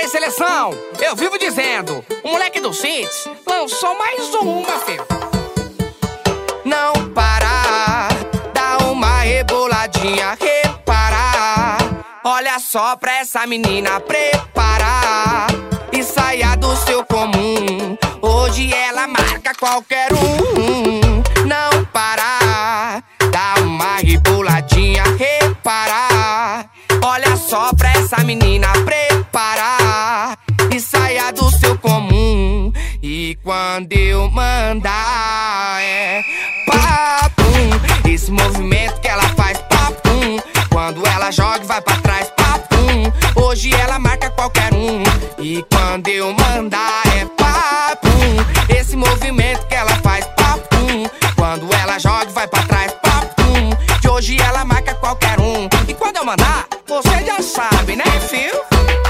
aí, seleção, eu vivo dizendo, o moleque do Cits lançou mais uma, filho. Não parar, dá uma reboladinha, reparar. Olha só pra essa menina preparar e saia do seu comum. Hoje ela marca qualquer um. Não parar, dá uma reboladinha, reparar. Olha só pra essa menina preparar e saia do seu comum. E quando eu mandar é papum, esse movimento que ela faz papum. Quando ela joga e vai pra trás papum, hoje ela marca qualquer um. E quando eu mandar é papum, esse movimento que ela faz papum. Quando ela joga e vai pra trás papum, que hoje ela marca qualquer um. E quando eu mandar, você já sabe, né, filho?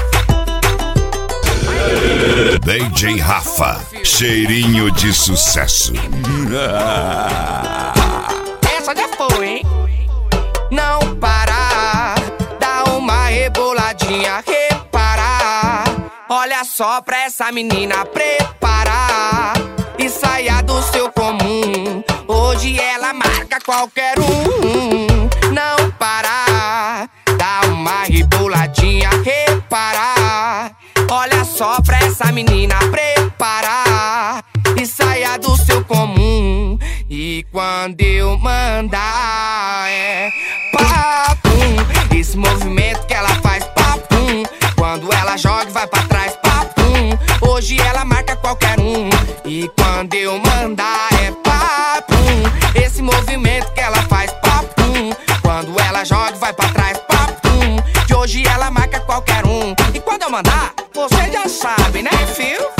DJ Rafa, cheirinho de sucesso. Essa já foi, hein? Não parar, dá uma reboladinha, reparar. Olha só pra essa menina preparar e saia do seu comum. Hoje ela marca qualquer um. Não parar, dá uma reboladinha, reparar. Olha só pra essa menina preparar e saia do seu comum. E quando eu mandar é papum, esse movimento que ela faz papum. Quando ela joga e vai pra trás papum, hoje ela marca qualquer um. E quando eu mandar é papum, esse movimento que ela faz papum. Quando ela joga e vai pra trás papum, que hoje ela marca qualquer um. E quando eu mandar, você já sabe, né, filho?